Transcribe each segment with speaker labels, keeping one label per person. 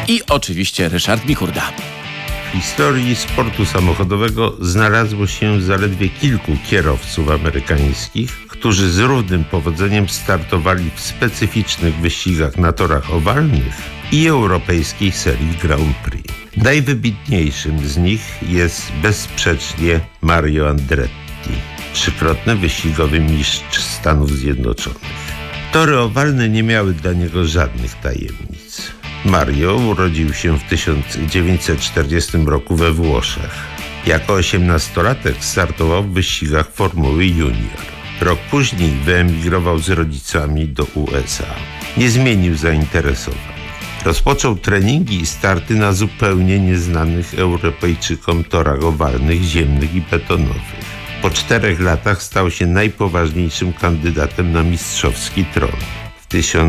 Speaker 1: I oczywiście Ryszard Michurda.
Speaker 2: W historii sportu samochodowego znalazło się zaledwie kilku kierowców amerykańskich, którzy z równym powodzeniem startowali w specyficznych wyścigach na torach owalnych i europejskiej serii Grand Prix. Najwybitniejszym z nich jest bezsprzecznie Mario Andretti, trzykrotny wyścigowy mistrz Stanów Zjednoczonych. Tory owalne nie miały dla niego żadnych tajemnic. Mario urodził się w 1940 roku we Włoszech. Jako 18-latek startował w wyścigach Formuły Junior. Rok później wyemigrował z rodzicami do USA. Nie zmienił zainteresowań. Rozpoczął treningi i starty na zupełnie nieznanych Europejczykom torach owalnych, ziemnych i betonowych. Po 4 latach stał się najpoważniejszym kandydatem na mistrzowski tron. W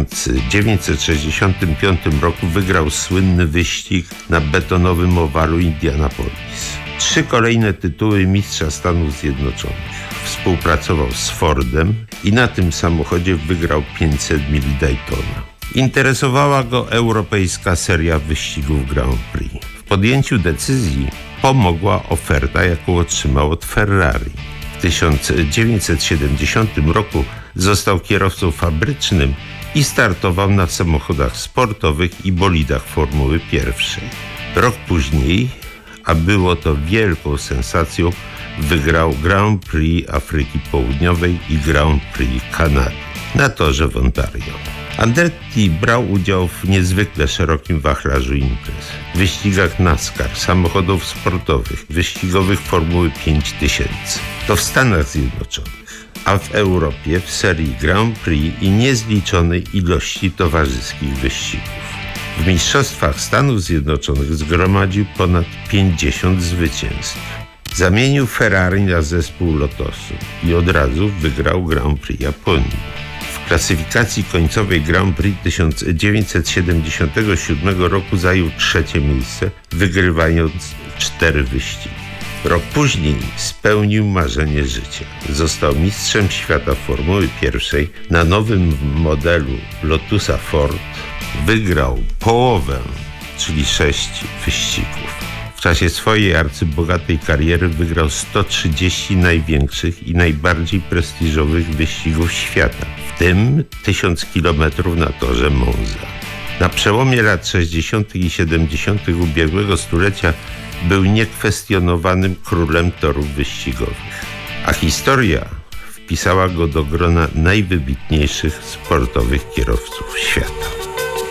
Speaker 2: 1965 roku wygrał słynny wyścig na betonowym owalu Indianapolis. 3 kolejne tytuły mistrza Stanów Zjednoczonych. Współpracował z Fordem i na tym samochodzie wygrał 500 mil Daytona. Interesowała go europejska seria wyścigów Grand Prix. W podjęciu decyzji pomogła oferta, jaką otrzymał od Ferrari. W 1970 roku został kierowcą fabrycznym i startował na samochodach sportowych i bolidach Formuły 1. Rok później, a było to wielką sensacją, wygrał Grand Prix Afryki Południowej i Grand Prix Kanady na torze w Ontario. Andretti brał udział w niezwykle szerokim wachlarzu imprez. W wyścigach NASCAR, samochodów sportowych, wyścigowych Formuły 5000. To w Stanach Zjednoczonych, a w Europie w serii Grand Prix i niezliczonej ilości towarzyskich wyścigów. W mistrzostwach Stanów Zjednoczonych zgromadził ponad 50 zwycięstw. Zamienił Ferrari na zespół Lotusu i od razu wygrał Grand Prix Japonii. W klasyfikacji końcowej Grand Prix 1977 roku zajął 3. miejsce, wygrywając 4 wyścigi. Rok później spełnił marzenie życia. Został mistrzem świata Formuły 1 na nowym modelu Lotusa Ford. Wygrał połowę, czyli 6 wyścigów. W czasie swojej arcybogatej kariery wygrał 130 największych i najbardziej prestiżowych wyścigów świata, w tym 1000 km na torze Monza. Na przełomie lat 60. i 70. ubiegłego stulecia był niekwestionowanym królem torów wyścigowych, a historia wpisała go do grona najwybitniejszych sportowych kierowców świata.